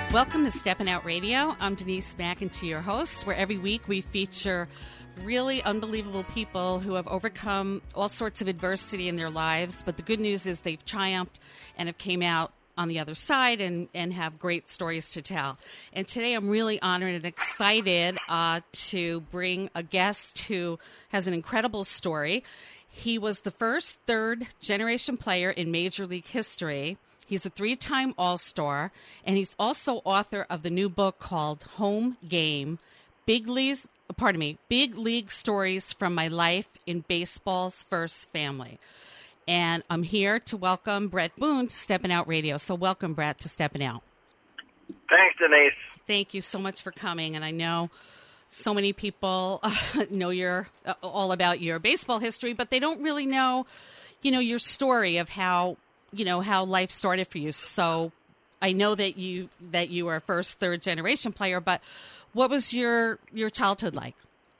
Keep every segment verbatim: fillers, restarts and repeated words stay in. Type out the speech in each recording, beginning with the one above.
Welcome to Steppin' Out Radio. I'm Denise McIntyre, your host, where every week we feature really unbelievable people who have overcome all sorts of adversity in their lives. But the good news is they've triumphed and have came out on the other side and, and have great stories to tell. And today I'm really honored and excited uh, to bring a guest who has an incredible story. He was the first third-generation player in Major League history. He's a three-time All-Star, and he's also author of the new book called Home Game, Big Leagues, pardon me, Big League Stories from My Life in Baseball's First Family. And I'm here to welcome Brett Boone to Steppin' Out Radio. So welcome, Brett, to Steppin' Out. Thanks, Denise. Thank you so much for coming. And I know so many people uh, know your uh, all about your baseball history, but they don't really know, you know, your story of how you know, how life started for you. So I know that you that you were a first, third generation player, but what was your, your childhood like?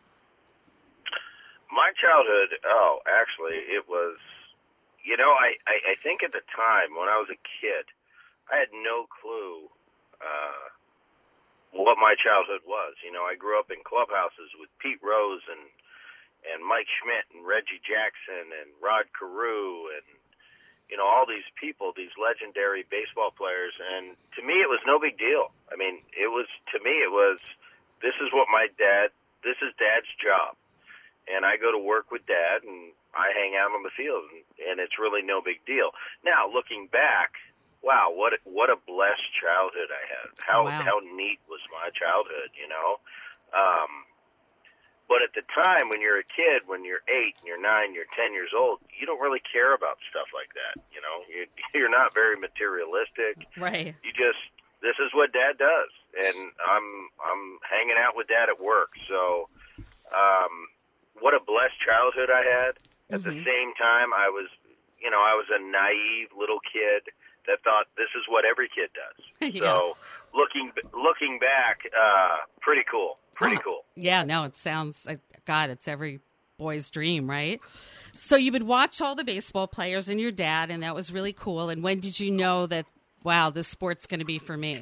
My childhood, oh, actually, it was, you know, I, I, I think at the time when I was a kid, I had no clue uh, what my childhood was. You know, I grew up in clubhouses with Pete Rose and, and Mike Schmidt and Reggie Jackson and Rod Carew and, you know, all these people, these legendary baseball players, and to me it was no big deal. I mean, it was, to me it was, this is what my dad, this is Dad's job. And I go to work with Dad, and I hang out on the field, and, and it's really no big deal. Now, looking back, wow, what a, what a blessed childhood I had. How wow. how neat was my childhood, you know? Um But at the time, when you're a kid, when you're eight, and you're nine, you're ten years old, you don't really care about stuff like that. You know, you're, you're not very materialistic. Right. You just, this is what Dad does, and I'm I'm hanging out with Dad at work. So, um, what a blessed childhood I had. At mm-hmm. the same time, I was, you know, I was a naive little kid that thought this is what every kid does. yeah. So, looking looking back, uh, pretty cool. Pretty huh. cool. Yeah, no, it sounds, God, it's every boy's dream, right? So you would watch all the baseball players and your dad, and that was really cool. And when did you know that, wow, this sport's going to be for me?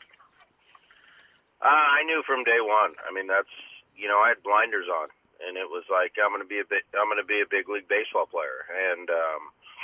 Uh, I knew from day one. I mean, that's, you know, I had blinders on, and it was like, I'm going to be a bit, I'm going to be a big league baseball player. And, um,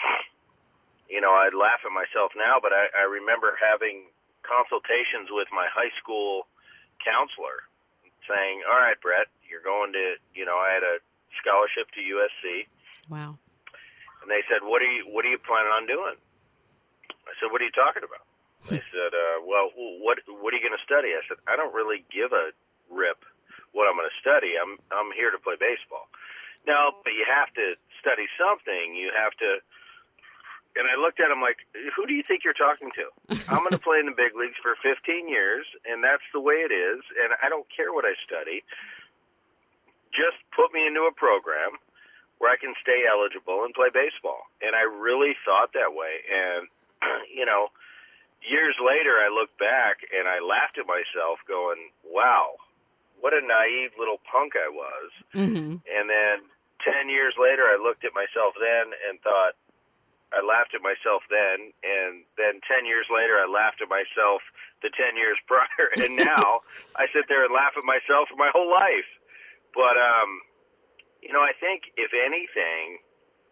you know, I'd laugh at myself now, but I, I remember having consultations with my high school counselor, saying, all right, Brett, you're going to, you know, I had a scholarship to U S C. Wow. And they said, what are you, what are you planning on doing? I said, what are you talking about? They said, uh, well, what, what are you going to study? I said, I don't really give a rip what I'm going to study. I'm, I'm here to play baseball. No, but you have to study something. You have to, and I looked at him like, who do you think you're talking to? I'm going to play in the big leagues for fifteen years, and that's the way it is, and I don't care what I study. Just put me into a program where I can stay eligible and play baseball. And I really thought that way. And, you know, years later I look back, and I laughed at myself going, wow, what a naive little punk I was. Mm-hmm. And then ten years later I looked at myself then and thought, I laughed at myself then, and then ten years later, I laughed at myself the ten years prior, and now I sit there and laugh at myself for my whole life. But, um, you know, I think, if anything,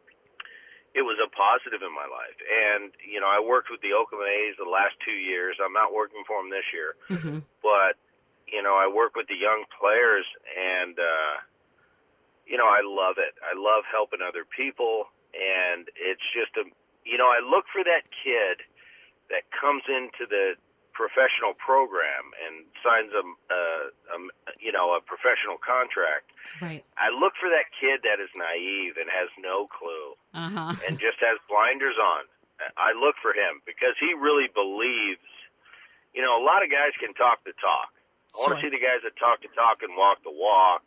it was a positive in my life. And, you know, I worked with the Oakland A's the last two years. I'm not working for them this year. Mm-hmm. But, you know, I work with the young players, and, uh, you know, I love it. I love helping other people. And it's just a, you know, I look for that kid that comes into the professional program and signs a, a, a you know, a professional contract. Right. I look for that kid that is naive and has no clue uh-huh. and just has blinders on. I look for him because he really believes, you know, a lot of guys can talk the talk. I want to see the guys that talk the talk and walk the walk.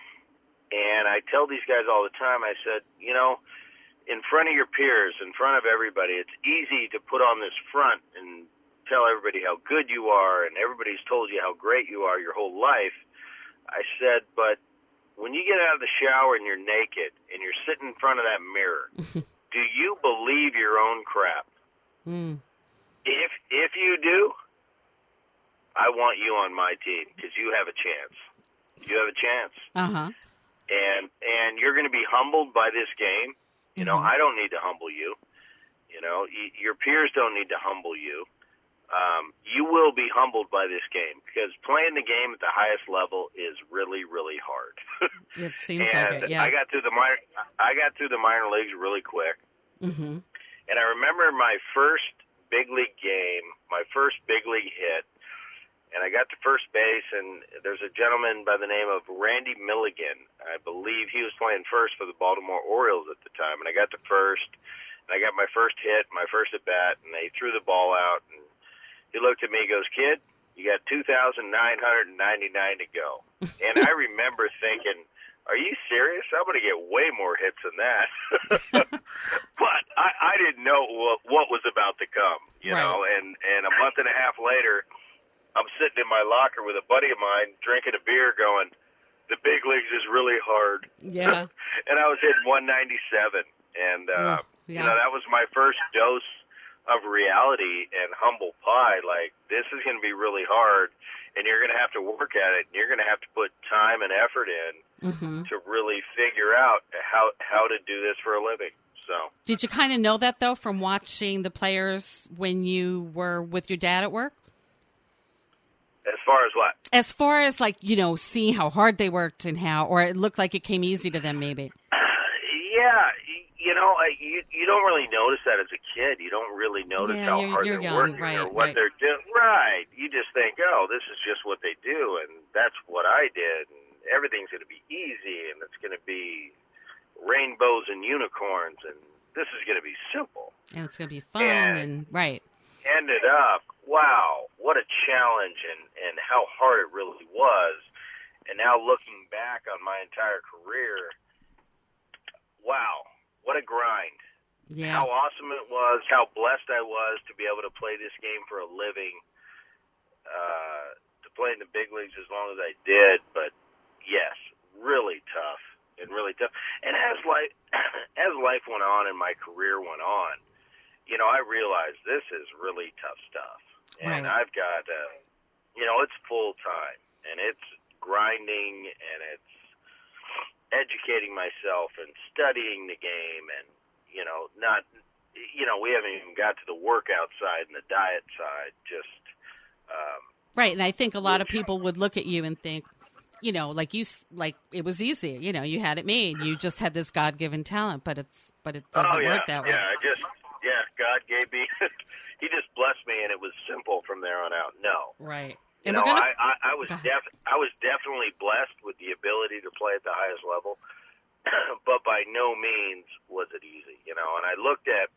And I tell these guys all the time, I said, you know, in front of your peers, in front of everybody, it's easy to put on this front and tell everybody how good you are, and everybody's told you how great you are your whole life. I said, but when you get out of the shower and you're naked and you're sitting in front of that mirror, do you believe your own crap? Mm. If if you do, I want you on my team because you have a chance. You have a chance. Uh-huh. And and you're going to be humbled by this game. You know, Mm-hmm. I don't need to humble you. You know, y- your peers don't need to humble you. Um, you will be humbled by this game because playing the game at the highest level is really, really hard. It seems and like it, yeah. I got through the minor, I got through the minor leagues really quick. Mm-hmm. And I remember my first big league game, my first big league hit. And I got to first base, and there's a gentleman by the name of Randy Milligan. I believe he was playing first for the Baltimore Orioles at the time. And I got to first, and I got my first hit, my first at-bat, and they threw the ball out. And he looked at me and goes, "Kid, you got two thousand nine hundred ninety-nine to go." And I remember thinking, are you serious? I'm going to get way more hits than that. But I, I didn't know what, what was about to come, you Right. know. And, and a month and a half later, I'm sitting in my locker with a buddy of mine drinking a beer going, the big leagues is really hard. Yeah. And I was hitting one ninety-seven. And, uh, yeah. you know, that was my first dose of reality and humble pie. Like, this is going to be really hard, and you're going to have to work at it, and you're going to have to put time and effort in Mm-hmm. to really figure out how, how to do this for a living. So, Did you kind of know that, though, from watching the players when you were with your dad at work? as far as what? As far as, like, you know, seeing how hard they worked and how, or it looked like it came easy to them, maybe. Yeah, you know, I, you you don't really notice that as a kid. You don't really notice Yeah, how you're- hard you're they're young, working right, or what right. they're doing. Right. You just think, oh, this is just what they do, and that's what I did, and everything's going to be easy, and it's going to be rainbows and unicorns, and this is going to be simple. And it's going to be fun And- and, right. Ended up, wow, what a challenge, and, and how hard it really was. And now looking back on my entire career, wow, what a grind. Yeah. How awesome it was, how blessed I was to be able to play this game for a living, uh, to play in the big leagues as long as I did. But, yes, really tough and really tough. And as life, as life went on and my career went on, you know, I realized this is really tough stuff. And Right. I've got, uh, you know, it's full time, and it's grinding, and it's educating myself and studying the game, and, you know, not, you know, we haven't even got to the workout side and the diet side, just, um, Right, and I think a lot of people would look at you and think, you know, like you, s- like it was easy. You know, you had it made. You just had this God-given talent, but it's, but it doesn't oh, yeah, work that way. yeah, I just, yeah, God gave me, he just blessed me, and it was simple from there on out. No. Right. You And know, we're gonna. I, I, I was Go ahead. def- I was definitely blessed with the ability to play at the highest level, but by no means was it easy. You know, and I looked at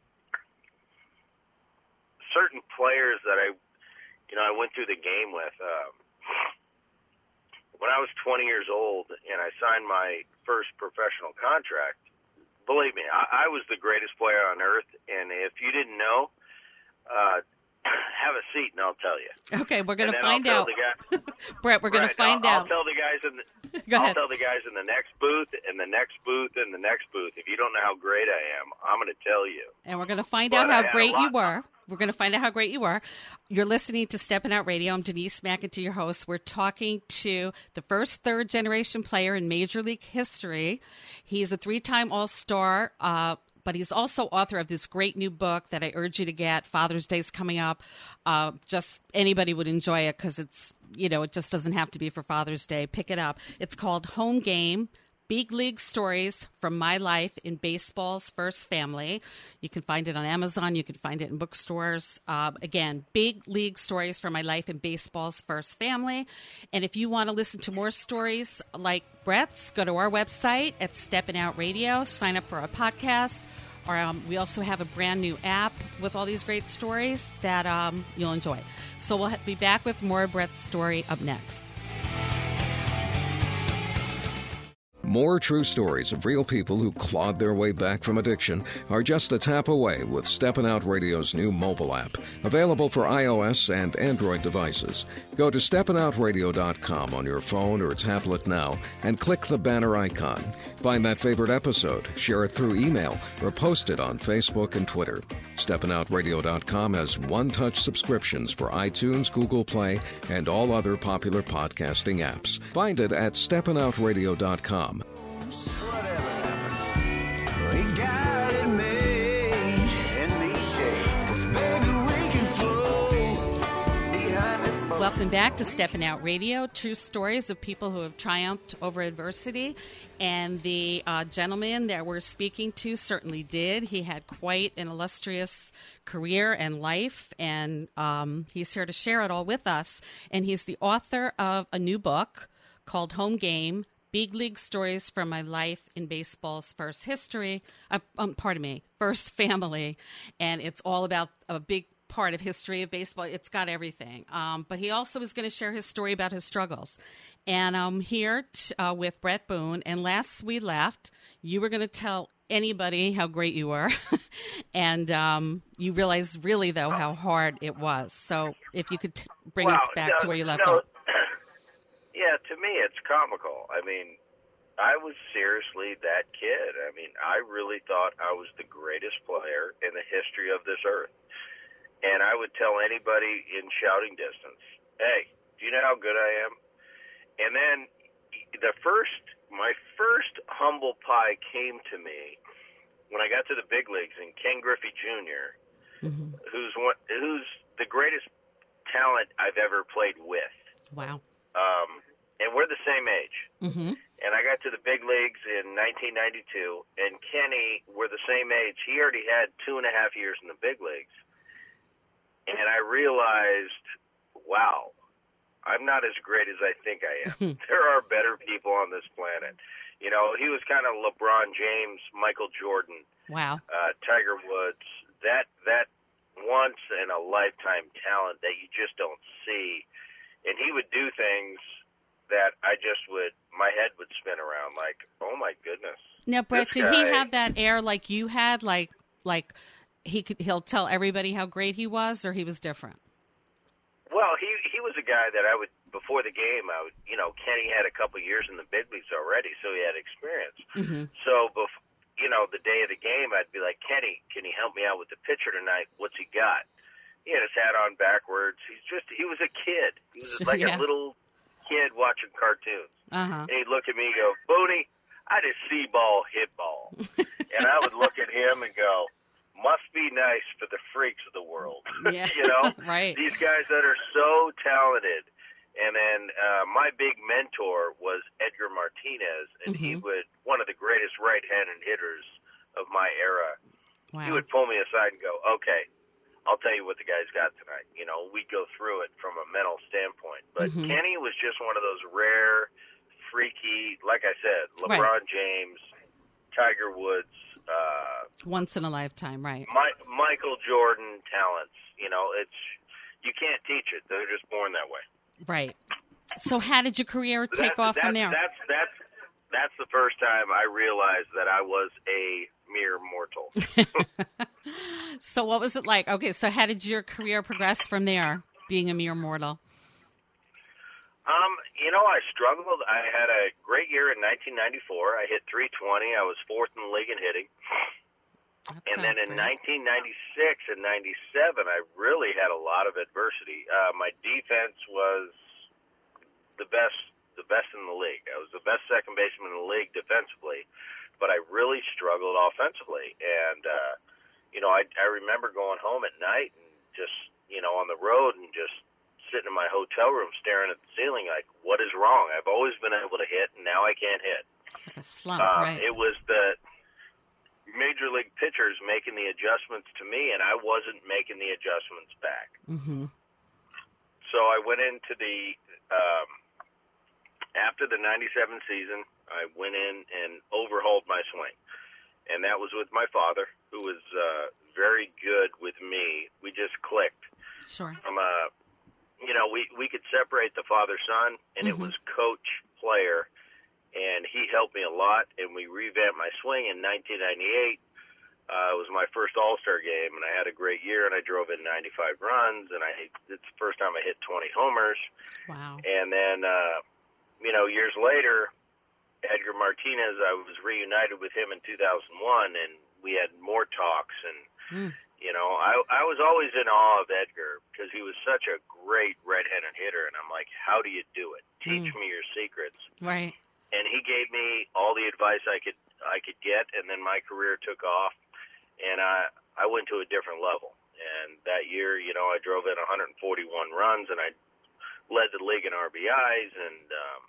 certain players that I, you know, I went through the game with. Um, when I was twenty years old and I signed my first professional contract, believe me, I, I was the greatest player on earth. And if you didn't know, uh, have a seat and I'll tell you. Okay, we're gonna And then find I'll out, tell the guy- Brett. We're gonna Right, find I'll, out. I'll tell the guys in the, Go I'll ahead. tell the guys in the next booth, and the next booth, and the next booth. If you don't know how great I am, I'm going to tell you. And we're going to find But out I how had a great you lot- were. We're going to find out how great you were. You're listening to Steppin' Out Radio. I'm Denise McEntee, your host. We're talking to the first third-generation player in Major League history. He's a three-time All-Star, uh, but he's also author of this great new book that I urge you to get. Father's Day's coming up. Uh, just anybody would enjoy it because it's, you know, it just doesn't have to be for Father's Day. Pick it up. It's called Home Game: Big League Stories from My Life in Baseball's First Family. You can find it on Amazon. You can find it in bookstores. Uh, again, Big League Stories from My Life in Baseball's First Family. And if you want to listen to more stories like Brett's, go to our website at Steppin' Out Radio. Sign up for our podcast. Or, um, we also have a brand new app with all these great stories that um, you'll enjoy. So we'll be back with more of Brett's story up next. More true stories of real people who clawed their way back from addiction are just a tap away with Steppin' Out Radio's new mobile app, available for iOS and Android devices. Go to steppin out radio dot com on your phone or tablet now and click the banner icon. Find that favorite episode, share it through email, or post it on Facebook and Twitter. steppin out radio dot com has one-touch subscriptions for iTunes, Google Play, and all other popular podcasting apps. Find it at steppin out radio dot com. Welcome back to Steppin' Out Radio, true stories of people who have triumphed over adversity. And the uh, gentleman that we're speaking to certainly did. He had quite an illustrious career and life, and um, he's here to share it all with us. And he's the author of a new book called Home Game, Big League Stories from My Life in Baseball's First History, uh, um, pardon me, First Family. And it's all about a big part of history of baseball. It's got everything. Um, but he also is going to share his story about his struggles. And I'm here t- uh, with Bret Boone. And last we left, you were going to tell anybody how great you were. and um, you realized really, though, how hard it was. So if you could t- bring well, us back no, to where you left no, off. Yeah, to me, it's comical. I mean, I was seriously that kid. I mean, I really thought I was the greatest player in the history of this earth. And I would tell anybody in shouting distance, hey, do you know how good I am? And then the first, my first humble pie came to me when I got to the big leagues, and Ken Griffey Junior, mm-hmm. who's one, who's the greatest talent I've ever played with. Wow. Um, and we're the same age. Mm-hmm. And I got to the big leagues in nineteen ninety-two, and Kenny, we're the same age. He already had two and a half years in the big leagues. And I realized, wow, I'm not as great as I think I am. There are better people on this planet. You know, he was kind of LeBron James, Michael Jordan, wow, uh, Tiger Woods, that that once in a lifetime talent that you just don't see. And he would do things that I just would, my head would spin around like, oh my goodness. Now, Bret, This did he guy- have that air like you had, like like he could he'll tell everybody how great he was, or he was different? Well, he he was a guy that I would, before the game, I would, you know, Kenny had a couple years in the big leagues already, so he had experience. Mm-hmm. So, bef- you know, the day of the game, I'd be like, Kenny, can you help me out with the pitcher tonight? What's he got? He had his hat on backwards. He's just, he was a kid. He was like Yeah. a little kid watching cartoons. Uh-huh. And he'd look at me and go, Booney, I just see ball, hit ball. And I would look at him and go, must be nice for the freaks of the world. Yeah. You know? Right. These guys that are so talented. And then uh, my big mentor was Edgar Martinez, and mm-hmm. he would, one of the greatest right-handed hitters of my era. Wow. He would pull me aside and go, okay, I'll tell you what the guy's got tonight. You know, we'd go through it from a mental standpoint. But mm-hmm. Kenny was just one of those rare, freaky, like I said, LeBron right. James, Tiger Woods, Uh, once in a lifetime, right? My, Michael Jordan talents. You know, it's you can't teach it. They're just born that way. Right. So, how did your career take that's, off that's, from there? That's that's that's the first time I realized that I was a mere mortal. So, what was it like? Okay, so how did your career progress from there, being a mere mortal? Um, you know, I struggled. I had a great year in nineteen ninety-four. I hit three twenty. I was fourth in the league in hitting. That and then in great. nineteen ninety-six and ninety-seven, I really had a lot of adversity. Uh, my defense was the best, the best in the league. I was the best second baseman in the league defensively, but I really struggled offensively. And uh, you know, I, I remember going home at night and just, you know, on the road and just sitting in my hotel room staring at the ceiling like, what is wrong? I've always been able to hit, and now I can't hit. It's like a slump, um, right? It was the major league pitchers making the adjustments to me, and I wasn't making the adjustments back. Mm-hmm. So I went into the, um, after the ninety-seven season, I went in and overhauled my swing. And that was with my father, who was uh, very good with me. We just clicked. Sure. From a, you know, we, we could separate the father-son, and mm-hmm. it was coach-player. And he helped me a lot, and we revamped my swing in nineteen ninety-eight. Uh, it was my first All-Star game, and I had a great year, and I drove in ninety-five runs, and I it's the first time I hit twenty homers. Wow. And then, uh, you know, years later, Edgar Martinez, I was reunited with him in two thousand one, and we had more talks, and, mm. You know, I I was always in awe of Edgar because he was such a great red-handed hitter, and I'm like, how do you do it? Teach mm. me your secrets. Right. And he gave me all the advice I could I could get, and then my career took off, and I I went to a different level. And that year, you know, I drove in one hundred forty-one runs, and I led the league in R B Is, and um,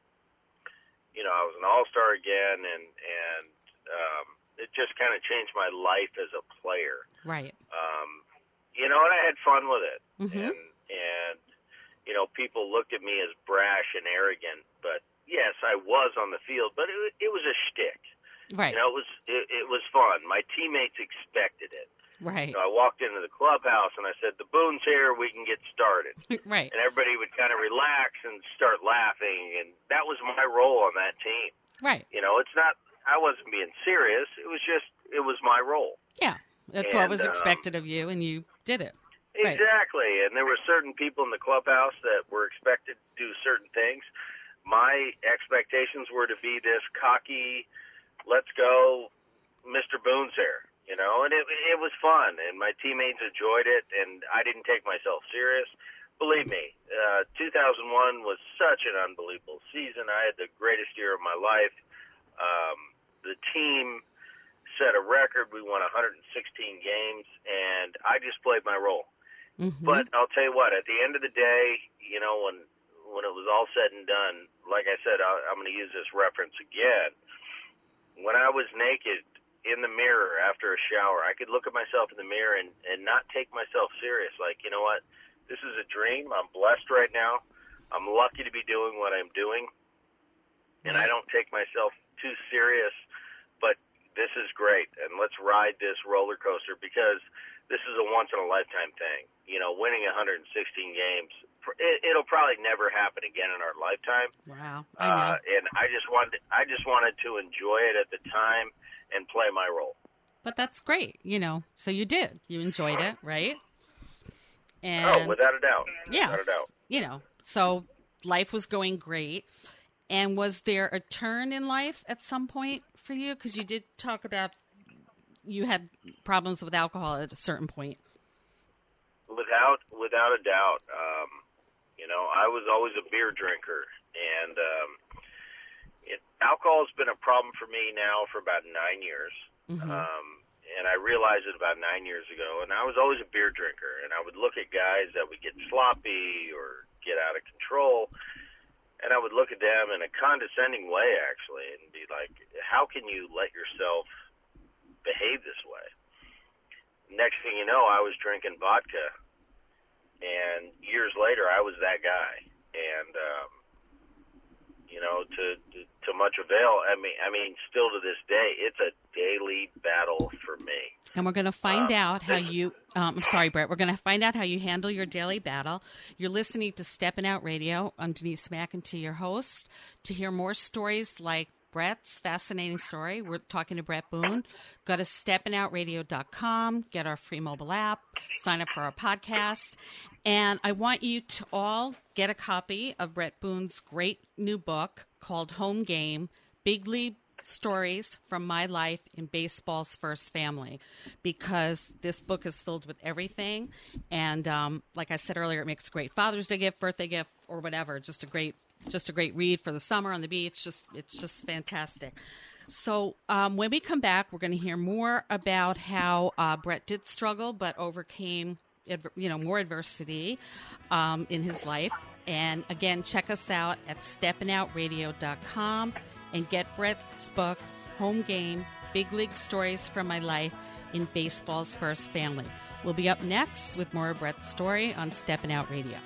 you know, I was an all-star again, and and um, it just kind of changed my life as a player. Right. Um, you know, and I had fun with it. Mm-hmm. And, and, you know, people looked at me as brash and arrogant, but yes, I was on the field, but it, it was a shtick. Right. You know, it was, it, it was fun. My teammates expected it. Right. So I walked into the clubhouse and I said, the Boone's here, we can get started. Right. And everybody would kind of relax and start laughing, and that was my role on that team. Right. You know, it's not, I wasn't being serious. It was just, it was my role. Yeah. That's and, what was expected um, of you, and you did it. Exactly. Right. And there were certain people in the clubhouse that were expected to do certain things. My expectations were to be this cocky, let's go, Mister Boone's here, you know, and it, it was fun, and my teammates enjoyed it, and I didn't take myself serious. Believe me, uh, two thousand one was such an unbelievable season. I had the greatest year of my life. Um, the team set a record. We won one hundred sixteen games, and I just played my role. Mm-hmm. But I'll tell you what, at the end of the day, you know, when when it was all said and done, like I said, I, I'm going to use this reference again. When I was naked in the mirror after a shower, I could look at myself in the mirror and, and not take myself serious. Like, you know what, this is a dream. I'm blessed right now. I'm lucky to be doing what I'm doing, and I don't take myself too serious, but this is great, and let's ride this roller coaster because this is a once-in-a-lifetime thing. You know, winning one hundred sixteen games, it, it'll probably never happen again in our lifetime. Wow, I know. Uh, and I just wanted, I just wanted to enjoy it at the time and play my role. But that's great, you know. So you did. You enjoyed it, right? And oh, without a doubt. Yeah, without a doubt. You know, so life was going great. And was there a turn in life at some point for you? Because you did talk about you had problems with alcohol at a certain point. Without without a doubt. Um, you know, I was always a beer drinker. And um, it, alcohol has been a problem for me now for about nine years. Mm-hmm. Um, and I realized it about nine years ago. And I was always a beer drinker. And I would look at guys that would get sloppy or get out of control. And I would look at them in a condescending way, actually, and be like, how can you let yourself behave this way? Next thing you know, I was drinking vodka, and years later, I was that guy. And, um, you know, to, to to much avail, I mean, I mean, still to this day, it's a daily battle for me. And we're going to find um, out how you, um, I'm sorry, Brett, we're going to find out how you handle your daily battle. You're listening to Steppin' Out Radio. I'm Denise McIntyre, your host. To hear more stories like Brett's fascinating story, we're talking to Brett Boone. Go to steppin out radio dot com, get our free mobile app, sign up for our podcast. And I want you to all get a copy of Brett Boone's great new book called Home Game, Big League Stories from My Life in Baseball's First Family, because this book is filled with everything. And um, like I said earlier, it makes a great Father's Day gift, birthday gift, or whatever. Just a great, just a great read for the summer on the beach. Just it's just fantastic. So um, when we come back, we're going to hear more about how uh, Brett did struggle, but overcame, you know, more adversity um, in his life. And again, check us out at steppin out radio dot com. And get Brett's book, Home Game, Big League Stories from My Life in Baseball's First Family. We'll be up next with more of Brett's story on Steppin' Out Radio.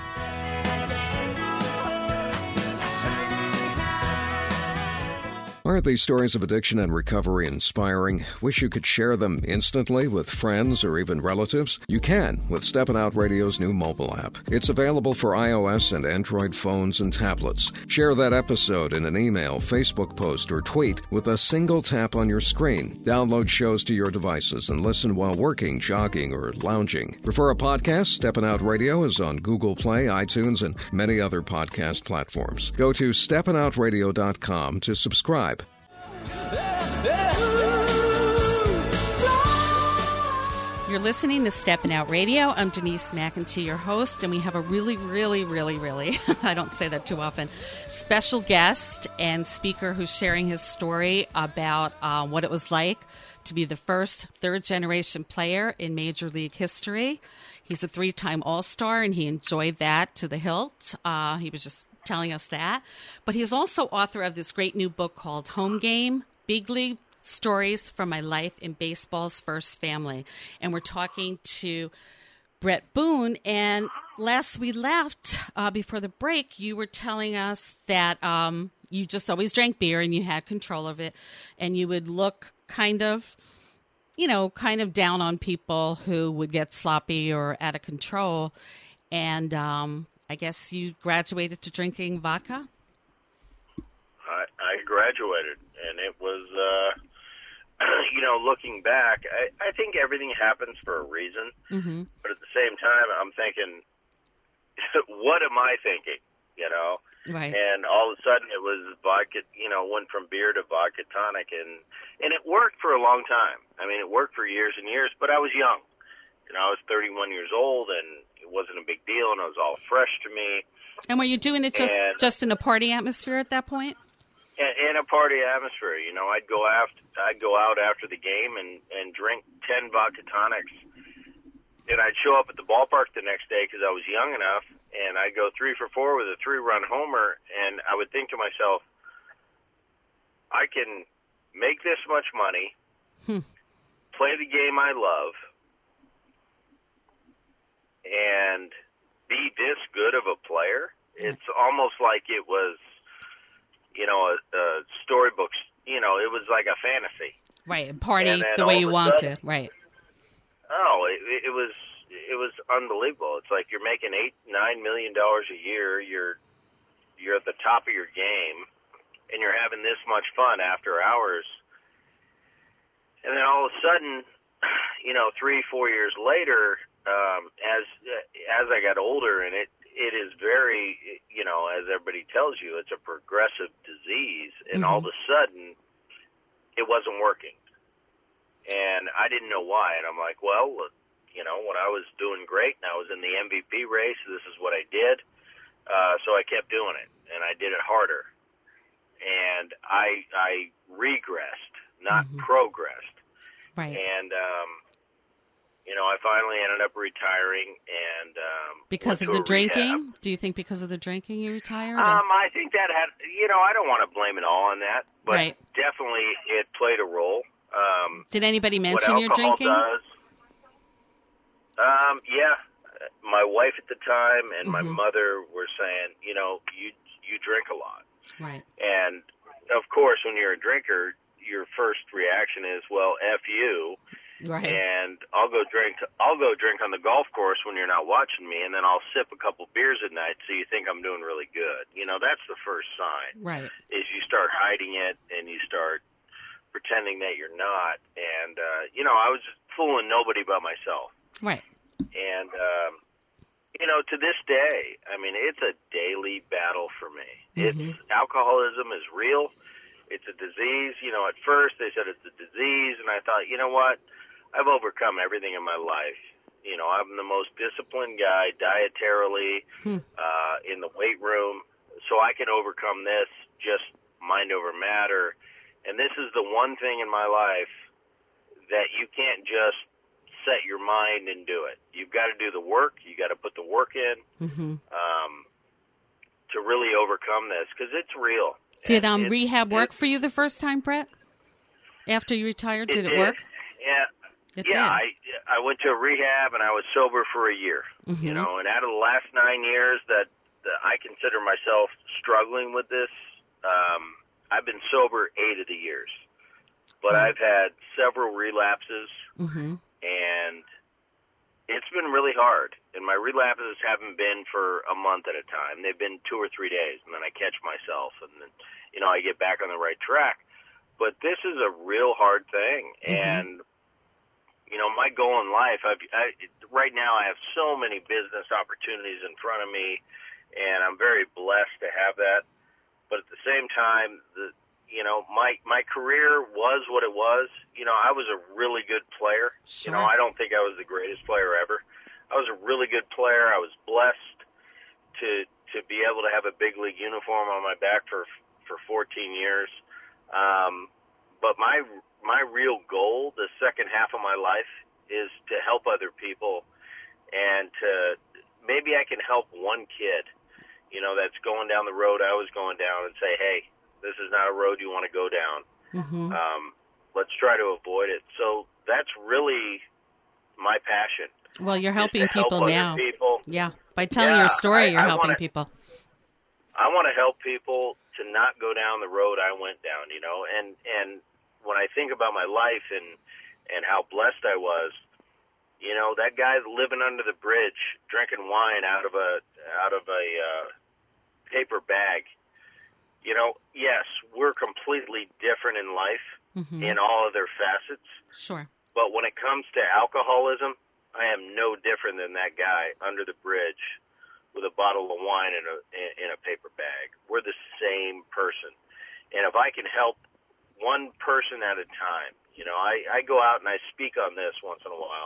Aren't these stories of addiction and recovery inspiring? Wish you could share them instantly with friends or even relatives? You can with Steppin' Out Radio's new mobile app. It's available for iOS and Android phones and tablets. Share that episode in an email, Facebook post, or tweet with a single tap on your screen. Download shows to your devices and listen while working, jogging, or lounging. Prefer a podcast? Steppin' Out Radio is on Google Play, iTunes, and many other podcast platforms. Go to steppin out radio dot com to subscribe. You're listening to Steppin' Out Radio. I'm Denise McEntee, your host, and we have a really, really, really, really, I don't say that too often, special guest and speaker who's sharing his story about uh, what it was like to be the first third-generation player in Major League history. He's a three-time All-Star, and he enjoyed that to the hilt. Uh, he was just telling us that. But he's also author of this great new book called Home Game, Big League Stories from My Life in Baseball's First Family. And we're talking to Bret Boone. And last we left, uh, before the break, you were telling us that um, you just always drank beer and you had control of it. And you would look kind of, you know, kind of down on people who would get sloppy or out of control. And um, I guess you graduated to drinking vodka? I, I graduated, and it was... Uh... You know, looking back, I, I think everything happens for a reason. Mm-hmm. But at the same time, I'm thinking, what am I thinking? You know? Right. And all of a sudden it was vodka, you know, went from beer to vodka tonic. And, and it worked for a long time. I mean, it worked for years and years, but I was young. You know, I was thirty-one years old, and it wasn't a big deal, and it was all fresh to me. And were you doing it just, and, just in a party atmosphere at that point? In a party atmosphere, you know, I'd go after, I'd go out after the game and, and drink ten vodka tonics, and I'd show up at the ballpark the next day because I was young enough, and I'd go three for four with a three-run homer, and I would think to myself, I can make this much money, hmm. play the game I love, and be this good of a player. It's almost like it was, you know, a, a storybook, you know, it was like a fantasy. Right, party the way you want to, right. Oh, it, it was it was unbelievable. It's like you're making eight, nine million dollars a year, you're you're at the top of your game, and you're having this much fun after hours. And then all of a sudden, you know, three, four years later, um, as as I got older, and it It is very, you know, as everybody tells you, it's a progressive disease, and mm-hmm. all of a sudden, it wasn't working. And I didn't know why, and I'm like, well, you know, when I was doing great, and I was in the M V P race, this is what I did, uh, so I kept doing it, and I did it harder. And I, I regressed, not mm-hmm. progressed. Right. And, um, you know, I finally ended up retiring, and um, because of the drinking. Do you think because of the drinking you retired? Um, I think that had, you know, I don't want to blame it all on that, but right. definitely it played a role. Um, Did anybody mention your drinking? Does, um, yeah, my wife at the time and mm-hmm. my mother were saying, you know, you you drink a lot, right? And of course, when you're a drinker, your first reaction is, well, F you. Right. And I'll go drink. I'll go drink on the golf course when you're not watching me, and then I'll sip a couple beers at night, so you think I'm doing really good. You know, that's the first sign. Right. Is you start hiding it, and you start pretending that you're not. And uh, you know, I was fooling nobody but myself. Right. And um, you know, to this day, I mean, it's a daily battle for me. Mm-hmm. It's alcoholism is real. It's a disease. You know, at first they said it's a disease, and I thought, you know what? I've overcome everything in my life. You know, I'm the most disciplined guy dietarily, hmm. uh, in the weight room, so I can overcome this just mind over matter. And this is the one thing in my life that you can't just set your mind and do it. You've got to do the work. You got to put the work in mm-hmm. um, to really overcome this, because it's real. Did um, it, rehab work for you the first time, Bret? After you retired, did it, did. work? Yeah. It yeah, did. I I went to a rehab, and I was sober for a year. Mm-hmm. You know, and out of the last nine years that, that I consider myself struggling with this, um, I've been sober eight of the years. But mm-hmm. I've had several relapses, mm-hmm. and it's been really hard. And my relapses haven't been for a month at a time. They've been two or three days, and then I catch myself, and then, you know, I get back on the right track. But this is a real hard thing, mm-hmm. and you know, my goal in life, I've, I, right now I have so many business opportunities in front of me, and I'm very blessed to have that. But at the same time, the, you know, my my career was what it was. You know, I was a really good player. Sure. You know, I don't think I was the greatest player ever. I was a really good player. I was blessed to to be able to have a big league uniform on my back for for fourteen years. Um, but my my real goal, the second half of my life, is to help other people, and to maybe I can help one kid, you know, that's going down the road I was going down, and say, hey, this is not a road you want to go down. Mm-hmm. Um, let's try to avoid it. So that's really my passion. Well, you're helping help people now. People. Yeah. By telling yeah, your story, I, you're I helping wanna, people. I want to help people to not go down the road I went down, you know. And, and when I think about my life and, and how blessed I was, you know, that guy living under the bridge, drinking wine out of a out of a uh, paper bag. You know, yes, we're completely different in life Mm-hmm. in all of their facets. Sure. But when it comes to alcoholism, I am no different than that guy under the bridge with a bottle of wine in a in a paper bag. We're the same person. And if I can help one person at a time, you know, I, I go out and I speak on this once in a while.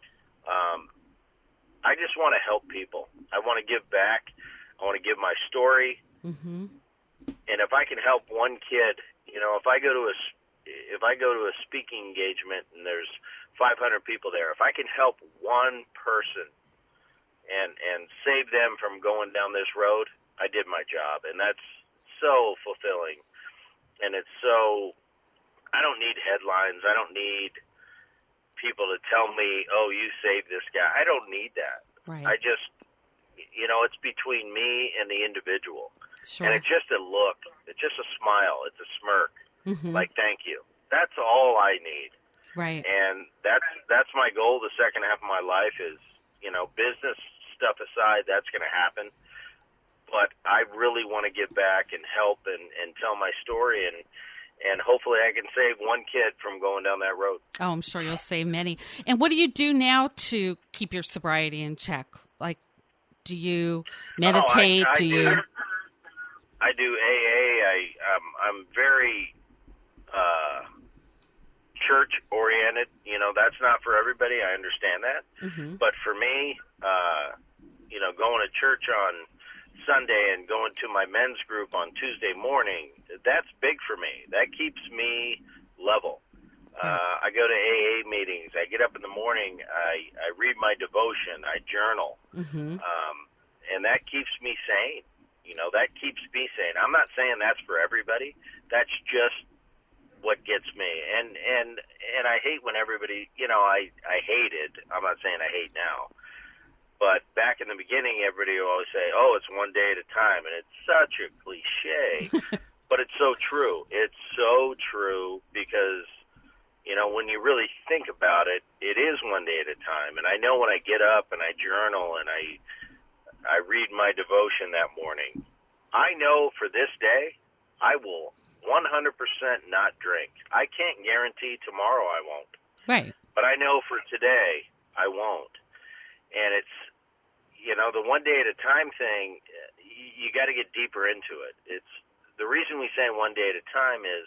Um, I just want to help people. I want to give back. I want to give my story. Mm-hmm. And if I can help one kid, you know, if I go to a if I go to a speaking engagement and there's five hundred people there, if I can help one person and and save them from going down this road, I did my job. And that's so fulfilling. And it's so, I don't need headlines. I don't need people to tell me, oh, you saved this guy. I don't need that. Right. I just, you know, it's between me and the individual. Sure. And it's just a look. It's just a smile. It's a smirk. Mm-hmm. Like, thank you. That's all I need. Right. And that's that's my goal the second half of my life is, you know, business stuff aside, that's going to happen. But I really want to give back and help and, and tell my story, and and hopefully I can save one kid from going down that road. Oh, I'm sure you'll save many. And what do you do now to keep your sobriety in check? Like, do you meditate? Oh, I, I do, do you? I do A A. I um, I'm very uh, church oriented. You know, that's not for everybody. I understand that. Mm-hmm. But for me, uh, you know, going to church on Sunday and going to my men's group on Tuesday morning, that's big for me. That keeps me level. Uh, I go to A A meetings. I get up in the morning. I, I read my devotion. I journal. Mm-hmm. Um, and that keeps me sane. You know, that keeps me sane. I'm not saying that's for everybody. That's just what gets me. And, and, and I hate when everybody, you know, I, I hated, I'm not saying I hate now, but back in the beginning, everybody would always say, oh, it's one day at a time. And it's such a cliche, but it's so true. It's so true because, you know, when you really think about it, it is one day at a time. And I know when I get up and I journal and I I read my devotion that morning, I know for this day I will one hundred percent not drink. I can't guarantee tomorrow I won't. Right. But I know for today I won't. And it's, you know, the one day at a time thing, you, you got to get deeper into it. It's the reason we say one day at a time is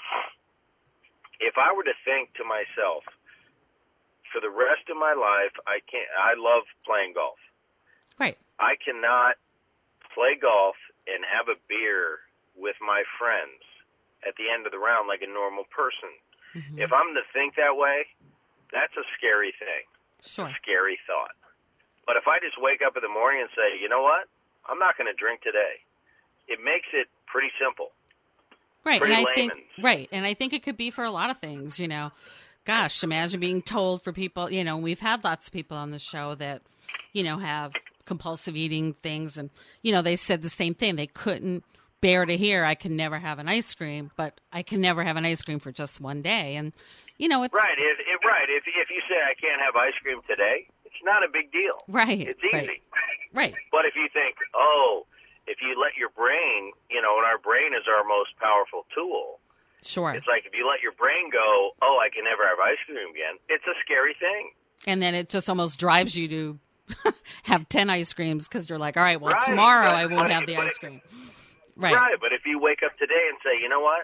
if I were to think to myself, for the rest of my life, I can't. I love playing golf. Right. I cannot play golf and have a beer with my friends at the end of the round like a normal person. Mm-hmm. If I'm to think that way, that's a scary thing. Sure. A scary thought. But if I just wake up in the morning and say, you know what, I'm not going to drink today, it makes it pretty simple. Right, pretty and I layman's. think right, and I think it could be for a lot of things. You know, gosh, imagine being told for people. You know, we've had lots of people on the show that, you know, have compulsive eating things, and you know, they said the same thing. They couldn't bear to hear, I can never have an ice cream, but I can never have an ice cream for just one day. And you know, it's right. If, if right, if if you say I can't have ice cream today, it's not a big deal. Right. It's easy. Right. Right. But if you think, oh, if you let your brain, you know, and our brain is our most powerful tool. Sure. It's like if you let your brain go, oh, I can never have ice cream again. It's a scary thing. And then it just almost drives you to have ten ice creams because you're like, all right, well, right, tomorrow but, I won't but, have the but, ice cream. Right. Right. But if you wake up today and say, you know what,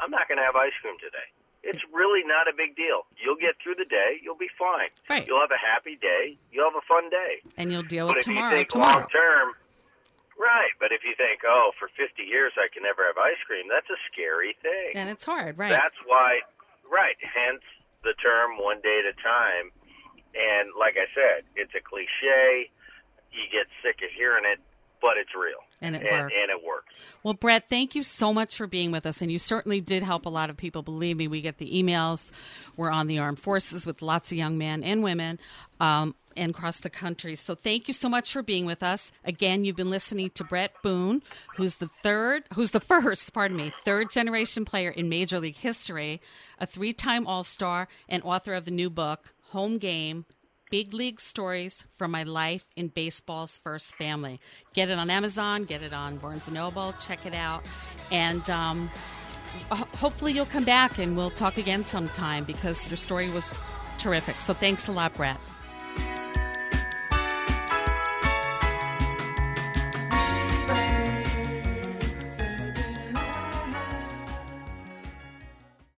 I'm not going to have ice cream today. It's really not a big deal. You'll get through the day. You'll be fine. Right. You'll have a happy day. You'll have a fun day. And you'll deal but with if tomorrow. you think tomorrow. long term, right. But if you think, oh, for fifty years I can never have ice cream, that's a scary thing. And it's hard, right? That's why, right. Hence the term one day at a time. And like I said, it's a cliche. You get sick of hearing it, but it's real. And it and, works. And it works. Well, Brett, thank you so much for being with us. And you certainly did help a lot of people. Believe me, we get the emails. We're on the armed forces with lots of young men and women um, and across the country. So thank you so much for being with us. Again, you've been listening to Brett Boone, who's the third, who's the first, pardon me, third generation player in Major League history, a three-time All-Star, and author of the new book, Home Game, Big League Stories from My Life in Baseball's First Family. Get it on Amazon. Get it on Barnes and Noble. Check it out. And um, ho- hopefully you'll come back and we'll talk again sometime because your story was terrific. So thanks a lot, Brett.